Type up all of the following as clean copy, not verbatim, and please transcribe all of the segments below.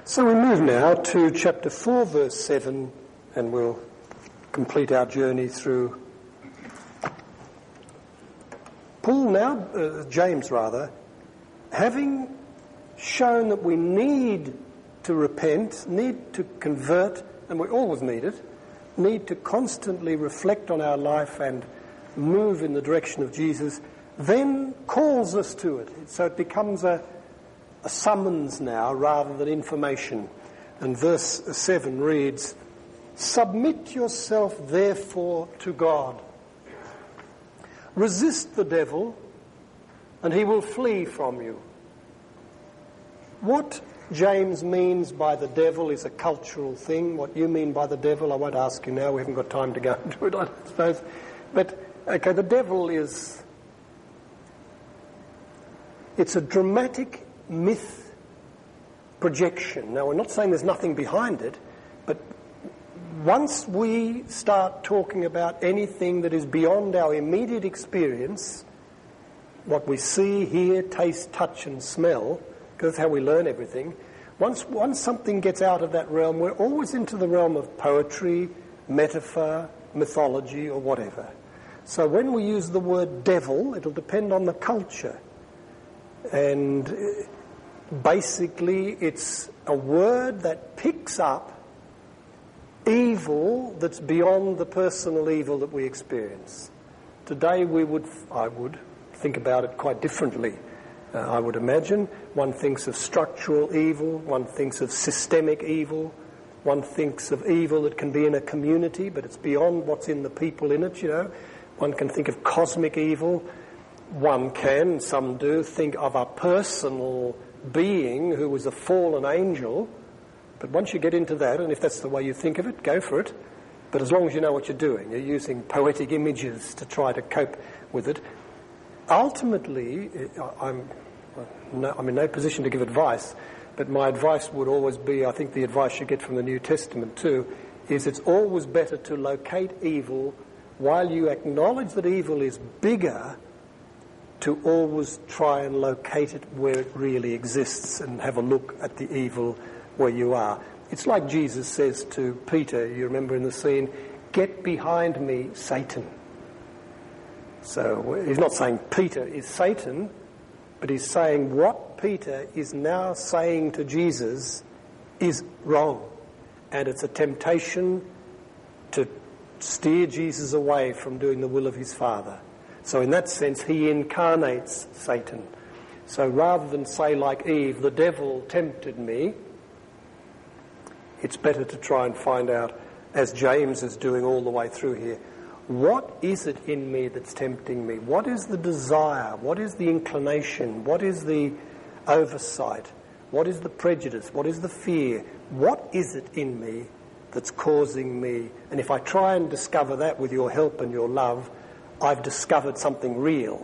So we move now to chapter 4, verse 7, and we'll complete our journey through Paul now, James rather, having shown that we need to repent, need to convert, and we always need it, need to constantly reflect on our life and move in the direction of Jesus, then calls us to it. So it becomes a summons now rather than information. And verse 7 reads, "Submit yourself therefore to God. Resist the devil, and he will flee from you." What James means by the devil is a cultural thing. What you mean by the devil, I won't ask you now. We haven't got time to go into it, I suppose. But, okay, the devil is... It's a dramatic myth projection. Now, we're not saying there's nothing behind it, but once we start talking about anything that is beyond our immediate experience, what we see, hear, taste, touch and smell, because that's how we learn everything, once something gets out of that realm, we're always into the realm of poetry, metaphor, mythology or whatever. So when we use the word devil, it'll depend on the culture. And basically it's a word that picks up evil that's beyond the personal evil that we experience. Today I would think about it quite differently. I would imagine one thinks of structural evil, one thinks of systemic evil, one thinks of evil that can be in a community but it's beyond what's in the people in it, you know. One can think of cosmic evil. One can, some do, think of a personal being who was a fallen angel. But once you get into that, and if that's the way you think of it, go for it. But as long as you know what you're doing, you're using poetic images to try to cope with it. Ultimately, I'm in no position to give advice, but my advice would always be, I think the advice you get from the New Testament too, is it's always better to locate evil while you acknowledge that evil is bigger, to always try and locate it where it really exists and have a look at the evil where you are. It's like Jesus says to Peter, you remember in the scene, "Get behind me, Satan." So he's not saying Peter is Satan, but he's saying what Peter is now saying to Jesus is wrong. And it's a temptation to steer Jesus away from doing the will of his Father. So in that sense, he incarnates Satan. So rather than say like Eve, "The devil tempted me," it's better to try and find out, as James is doing all the way through here, what is it in me that's tempting me? What is the desire? What is the inclination? What is the oversight? What is the prejudice? What is the fear? What is it in me that's causing me? And if I try and discover that with your help and your love, I've discovered something real,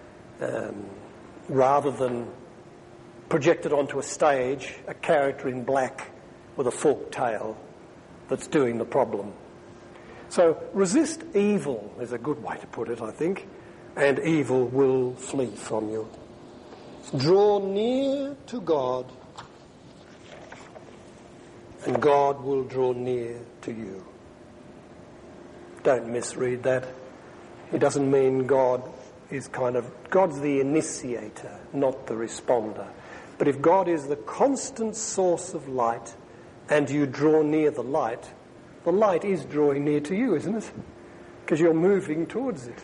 rather than projected onto a stage, a character in black with a forked tail that's doing the problem. So resist evil is a good way to put it, I think, and evil will flee from you. Draw near to God, and God will draw near to you. Don't misread that. It doesn't mean God is God's the initiator, not the responder. But if God is the constant source of light and you draw near the light is drawing near to you, isn't it? Because you're moving towards it.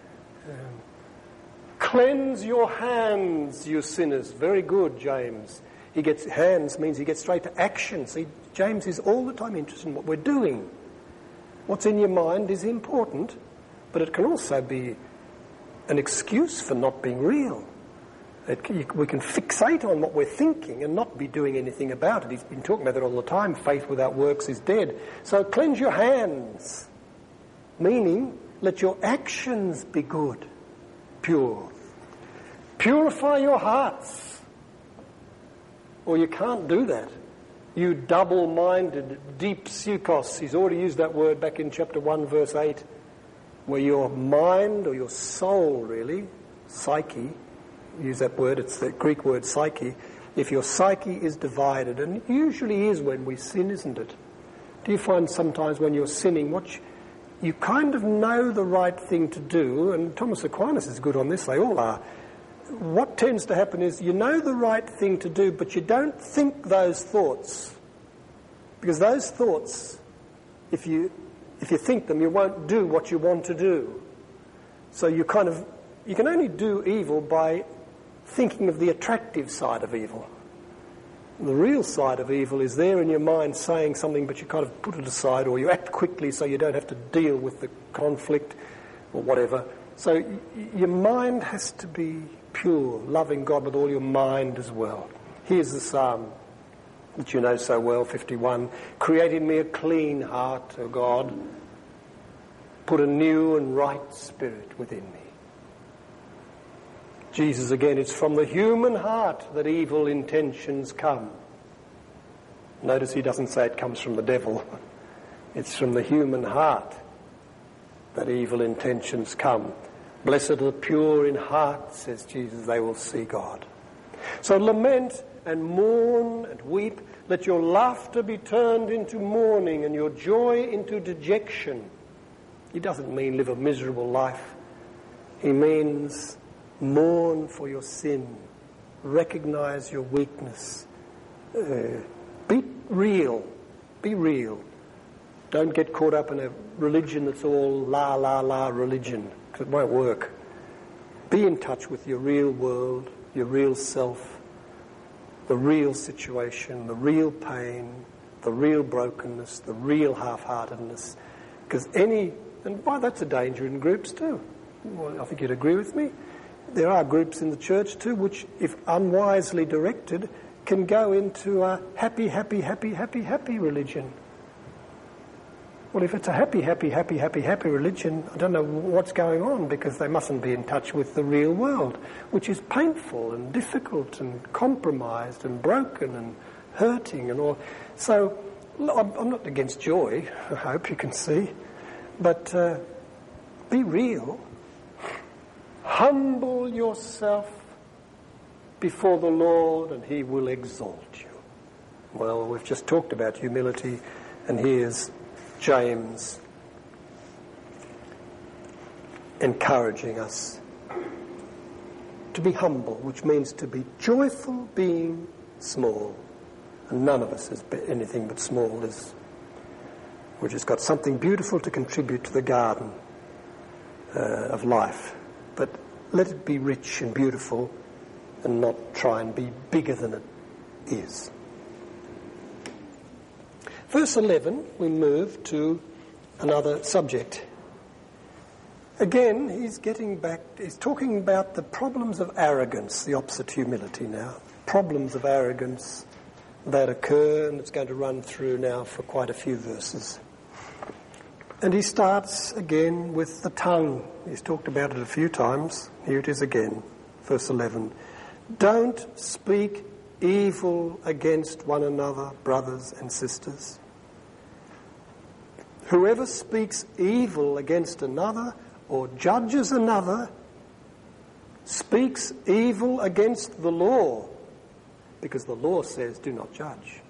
Cleanse your hands, you sinners. Very good, James. Hands means he gets straight to action. See, James is all the time interested in what we're doing. What's in your mind is important, but it can also be an excuse for not being real. We can fixate on what we're thinking and not be doing anything about it. He's been talking about it all the time. Faith without works is dead. So cleanse your hands, meaning let your actions be good, pure. Purify your hearts. Or you can't do that. You double-minded, deep psychos. He's already used that word back in chapter 1, verse 8. Where your mind, or your soul really, psyche, use that word, it's the Greek word psyche, if your psyche is divided, and it usually is when we sin, isn't it? Do you find sometimes when you're sinning, you kind of know the right thing to do, and Thomas Aquinas is good on this, they all are. What tends to happen is you know the right thing to do, but you don't think those thoughts. Because those thoughts, if you think them, you won't do what you want to do. So you can only do evil by thinking of the attractive side of evil. The real side of evil is there in your mind saying something, but you kind of put it aside, or you act quickly so you don't have to deal with the conflict or whatever. So your mind has to be pure, loving God with all your mind as well. Here's the psalm that you know so well, 51. Create in me a clean heart, O God. Put a new and right spirit within me. Jesus again, it's from the human heart that evil intentions come. Notice he doesn't say it comes from the devil. It's from the human heart that evil intentions come. Blessed are the pure in heart, says Jesus, they will see God. So lament and mourn and weep. Let your laughter be turned into mourning and your joy into dejection. He doesn't mean live a miserable life. He means mourn for your sin. Recognize your weakness. Be real. Be real. Don't get caught up in a religion that's all la la la religion, because it won't work. Be in touch with your real world, your real self, the real situation, the real pain, the real brokenness, the real half-heartedness. Because and why that's a danger in groups too. Well, I think you'd agree with me. There are groups in the church too which, if unwisely directed, can go into a happy, happy, happy, happy, happy religion. Well, if it's a happy, happy, happy, happy, happy religion, I don't know what's going on, because they mustn't be in touch with the real world, which is painful and difficult and compromised and broken and hurting and all. So I'm not against joy, I hope you can see, but be real. Humble yourself before the Lord and he will exalt you. Well, we've just talked about humility, and here's James encouraging us to be humble, which means to be joyful being small. And none of us is anything but small. We've just got something beautiful to contribute to the garden of life. But let it be rich and beautiful and not try and be bigger than it is. Verse 11, we move to another subject. Again, he's talking about the problems of arrogance, the opposite humility now. Problems of arrogance that occur, and it's going to run through now for quite a few verses. And he starts again with the tongue. He's talked about it a few times. Here it is again, verse 11. Don't speak evil against one another, brothers and sisters. Whoever speaks evil against another or judges another speaks evil against the law, because the law says do not judge,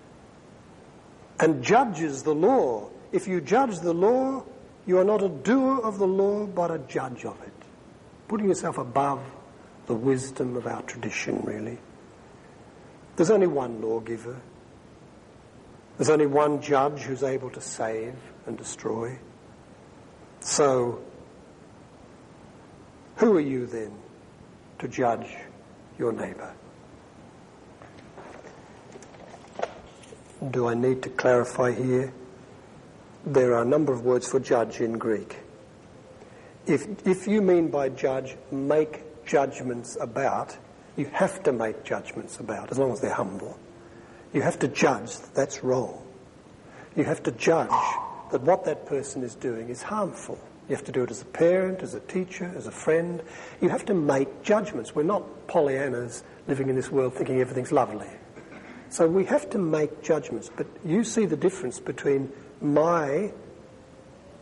and judges the law. If you judge the law, you are not a doer of the law, but a judge of it, putting yourself above the wisdom of our tradition, really. There's only one lawgiver. There's only one judge who's able to save and destroy. So, who are you then to judge your neighbour? Do I need to clarify here? There are a number of words for judge in Greek. If you mean by judge, make judgments about, you have to make judgments about, as long as they're humble. You have to judge that that's wrong. You have to judge that what that person is doing is harmful. You have to do it as a parent, as a teacher, as a friend. You have to make judgments. We're not Pollyannas living in this world thinking everything's lovely. So we have to make judgments. But you see the difference between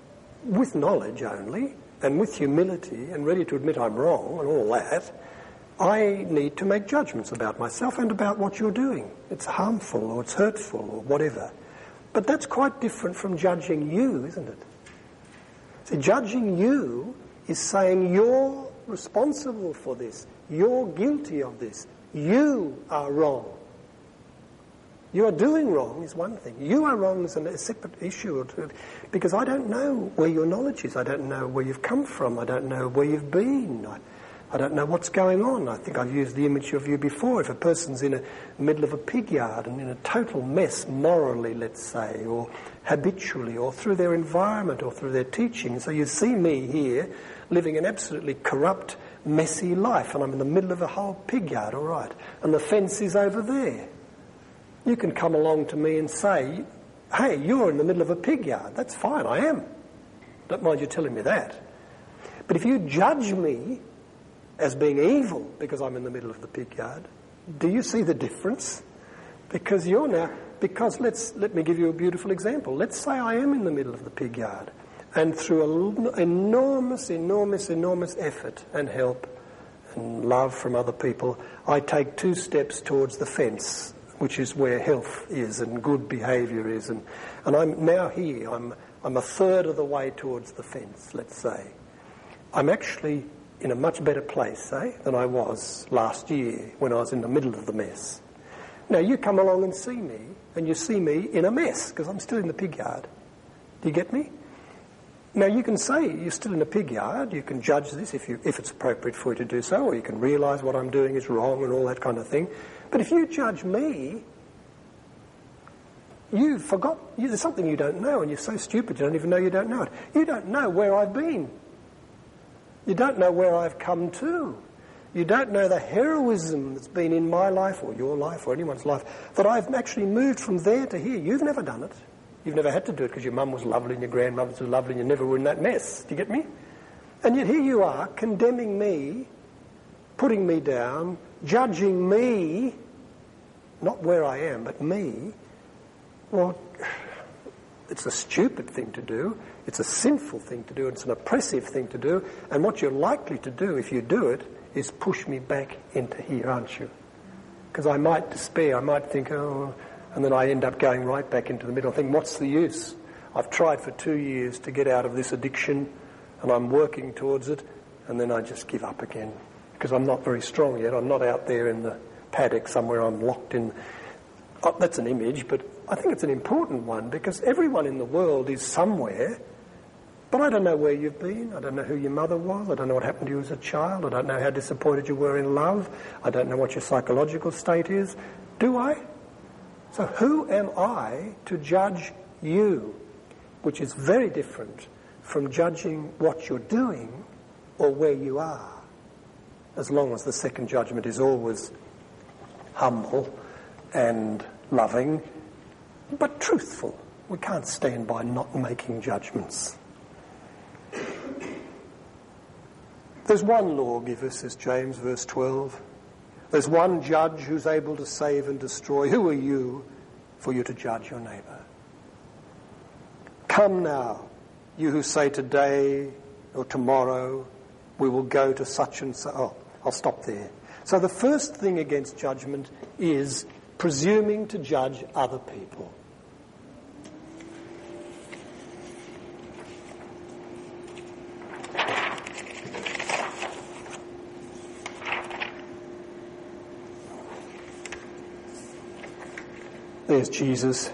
with knowledge only, and with humility, and ready to admit I'm wrong and all that, I need to make judgments about myself and about what you're doing. It's harmful or it's hurtful or whatever. But that's quite different from judging you, isn't it? See, judging you is saying you're responsible for this. You're guilty of this. You are wrong. You are doing wrong is one thing. You are wrong is a separate issue, because I don't know where your knowledge is. I don't know where you've come from. I don't know where you've been. I don't know what's going on. I think I've used the image of you before. If a person's in the middle of a pig yard and in a total mess morally, let's say, or habitually, or through their environment, or through their teaching. So you see me here living an absolutely corrupt, messy life, and I'm in the middle of a whole pig yard, all right, and the fence is over there. You can come along to me and say, hey, you're in the middle of a pig yard. That's fine, I am. Don't mind you telling me that. But if you judge me as being evil because I'm in the middle of the pig yard, do you see the difference? Because let me give you a beautiful example. Let's say I am in the middle of the pig yard, and through an enormous effort and help and love from other people, I take 2 steps towards the fence, which is where health is and good behaviour is, and I'm now here. I'm a third of the way towards the fence, let's say. I'm actually in a much better place, than I was last year when I was in the middle of the mess. Now you come along and see me, and you see me in a mess, because I'm still in the pig yard. Do you get me? Now you can say you're still in a pig yard, you can judge this if it's appropriate for you to do so, or you can realise what I'm doing is wrong and all that kind of thing. But if you judge me, there's something you don't know, and you're so stupid you don't even know you don't know it. You don't know where I've been. You don't know where I've come to. You don't know the heroism that's been in my life, or your life, or anyone's life, that I've actually moved from there to here. You've never done it. You've never had to do it because your mum was lovely and your grandmother was lovely and you never were in that mess. Do you get me? And yet here you are, condemning me, putting me down, judging me, not where I am, but me. Well, it's a stupid thing to do. It's a sinful thing to do. It's an oppressive thing to do. And what you're likely to do if you do it is push me back into here, aren't you? Because I might despair. I might think, and then I end up going right back into the middle. I think, what's the use? I've tried for 2 years to get out of this addiction, and I'm working towards it, and then I just give up again. Because I'm not very strong yet. I'm not out there in the paddock somewhere. I'm locked in. Oh, that's an image, but I think it's an important one, because everyone in the world is somewhere. But I don't know where you've been. I don't know who your mother was. I don't know what happened to you as a child. I don't know how disappointed you were in love. I don't know what your psychological state is. Do I? So who am I to judge you? Which is very different from judging what you're doing or where you are. As long as the second judgment is always humble and loving, but truthful. We can't stand by not making judgments. There's one lawgiver, says James, verse 12. There's one judge who's able to save and destroy. Who are you for you to judge your neighbour? Come now, you who say today or tomorrow we will go to such and so. Oh, I'll stop there. So the first thing against judgment is presuming to judge other people. There's Jesus.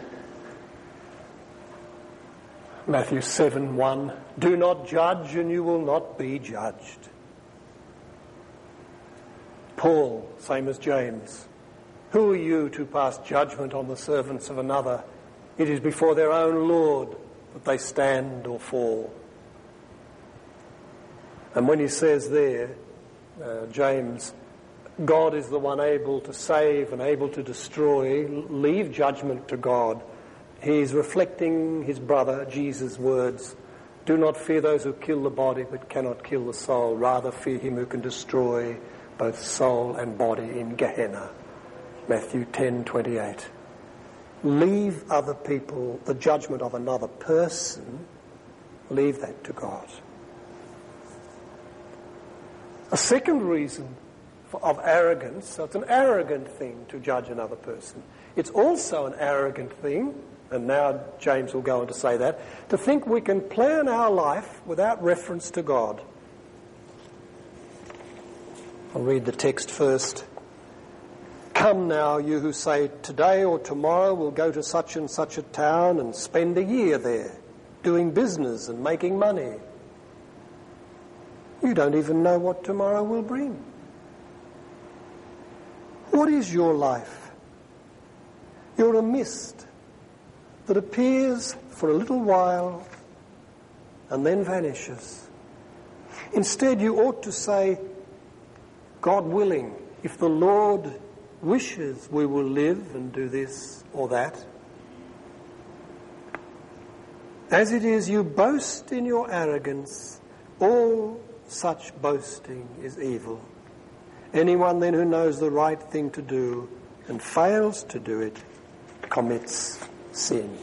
Matthew 7:1. Do not judge and you will not be judged. Paul, same as James. Who are you to pass judgment on the servants of another? It is before their own Lord that they stand or fall. And when he says there, James, God is the one able to save and able to destroy, leave judgment to God. He's reflecting his brother, Jesus' words. Do not fear those who kill the body but cannot kill the soul. Rather fear him who can destroy both soul and body in Gehenna. Matthew 10:28. Leave other people, the judgment of another person, leave that to God. A second reason of arrogance. So it's an arrogant thing to judge another person. It's also an arrogant thing, and now James will go on to say that, to think we can plan our life without reference to God. I'll read the text first. Come now, you who say, today or tomorrow we'll go to such and such a town and spend a year there, doing business and making money. You don't even know what tomorrow will bring. What is your life? You're a mist that appears for a little while and then vanishes. Instead, you ought to say, God willing, if the Lord wishes, we will live and do this or that. As it is, you boast in your arrogance. All such boasting is evil. Anyone then who knows the right thing to do and fails to do it commits sin.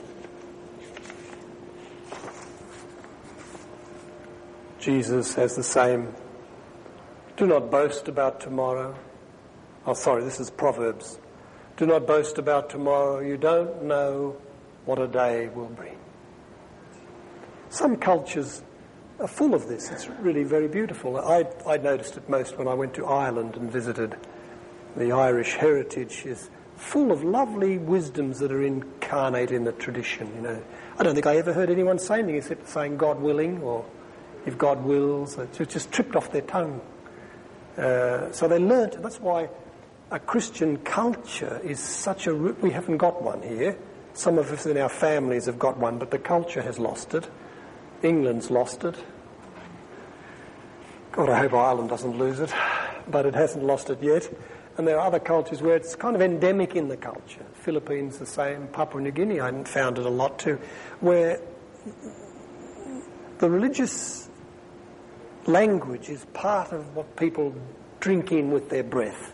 Jesus has the same. Do not boast about tomorrow. Oh, sorry, this is Proverbs. Do not boast about tomorrow. You don't know what a day will bring. Some cultures are full of this. It's really very beautiful. I noticed it most when I went to Ireland and visited. The Irish heritage is full of lovely wisdoms that are incarnate in the tradition. You know, I don't think I ever heard anyone say anything except saying God willing, or if God wills. It just tripped off their tongue. So they learnt. That's why a Christian culture is such a... We haven't got one here. Some of us in our families have got one, but the culture has lost it. England's lost it. God, I hope Ireland doesn't lose it, but it hasn't lost it yet. And there are other cultures where it's kind of endemic in the culture. Philippines the same, Papua New Guinea I found it a lot too, where the religious language is part of what people drink in with their breath.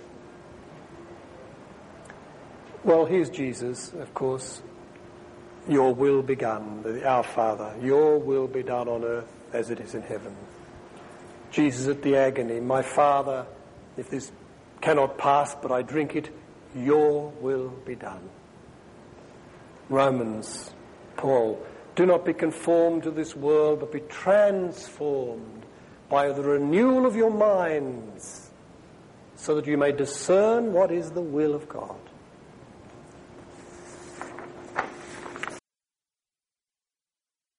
Well, here's Jesus, of course. Your will be done, our Father. Your will be done on earth as it is in heaven. Jesus at the agony. My Father, if this cannot pass but I drink it, your will be done. Romans, Paul. Do not be conformed to this world, but be transformed by the renewal of your minds, so that you may discern what is the will of God.